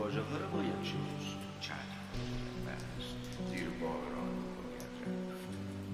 واژه ها رو باید چند بست زیر باران باید رفت.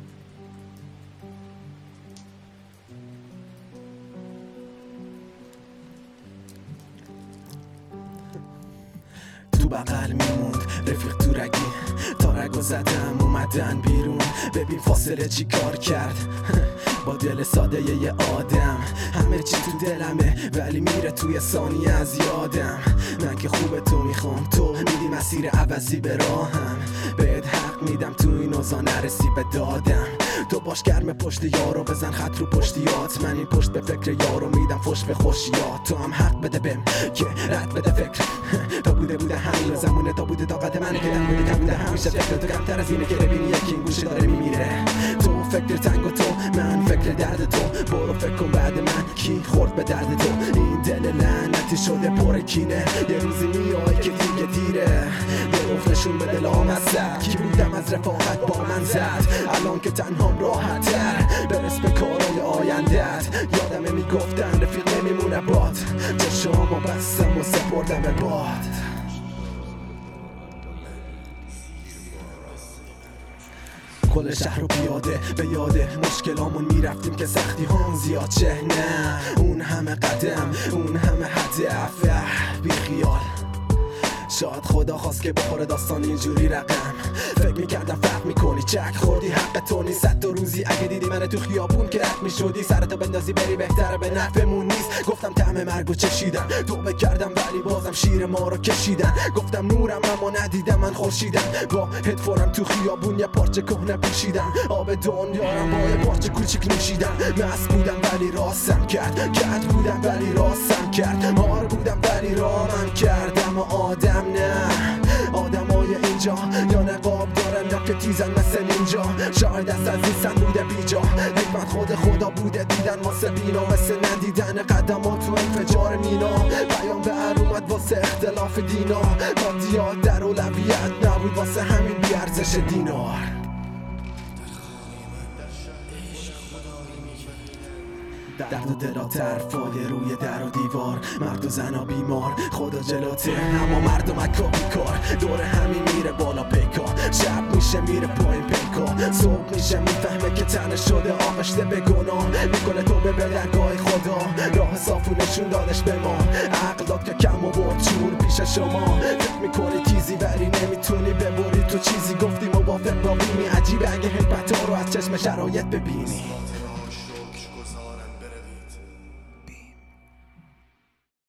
تو بغل میموند رفیق تو رگی تا رگو زدم اومدن بیرون ببین فاصله چی کار کرد با دل ساده یه آدم همه چی تو دلمه ولی میره توی ثانیه از یادم من که خوبه تو میخوام تو میدی مسیر عوضی به راهم بهت حق میدم تو این اوضاع نرسی به دادم تو باش گرم پشت یارو بزن خط رو پشتیات من این پشت به فکر یارو میدم فش به خوشیات تو هم حق بده بهم که رد بده فکر تا بوده همین زمونه تا بوده طاقت منه که دم بوده کم بوده همیشه فکر تو کمتر از اینه که ببینی یکی این گوشه داره میمیره تو فکر تنگ و تو من فکر درد تو برو فکر کن بعد من کی خورد به درد تو این دل لعنتی شده پر کینه یه روزی میای که دیگه دیره به رخ نشون به دلام از سر کی بودم از رفاقت با من زد الان که تنهام راحت تر برس به کارای آیندت یادمه میگفتن رفیق نمیمونه باد چشامو بستم و سپردم به باد کل شهر رو پیاده به یاده مشکلامون میرفتیم که سختی هم زیاد چه نه اون همه قدم اون همه هدف بی خیال شاید خدا خواست که بخوره داستان اینجوری رقم فکر میکردم فرق میکنی چک خوردی حق تو نیست صد تا روزی اگه دیدی من تو خیابون که رد میشدی سرتو بندازی بری بهتره به نفعمون نیست گفتم طعم مرگو چشیدم توبه کردم ولی بازم شیر ما رو کشیدن گفتم نورم اما ندیدم من خورشیدم با هدفونم تو خیابون یه پارچه کهنه پوشیدم آب دنیارم با یه پارچه کوچیک نوشیدم مست بودم ولی راستم کرد کج بودم ولی راستم کرد مار بودم ولی رامم کردم و آدم نه آدمای اینجا یا نقاب دارن یا که تیزن مثل اینجا شاید از نیستن بوده بیجا حکمت خود خدا بوده دیدن واسه بینا مثل ندیدن قدمات تو انفجار مینا بیان به اومد واسه اختلاف دینا مادیات در اولویت نبود واسه همین بیارزش دینار درد و دلاتر فاله روی در و دیوار مرد و زنا بیمار خدا جلوته اما مردم کابی کار دور همین میره بالا پیکا شب میشه میره پایین پیکا صبح میشه میفهمه که تنه شده آغشته به گناه میکنه تو به درگاه خدا راه صافو نشون دادش به ما عقل داد که کم و برد چور پیش شما فکر میکنی تیزی ولی نمیتونی ببری تو چیزی گفتی موافق با بینی عجیبه اگه حکمت ها رو از چشم شرایط ببینی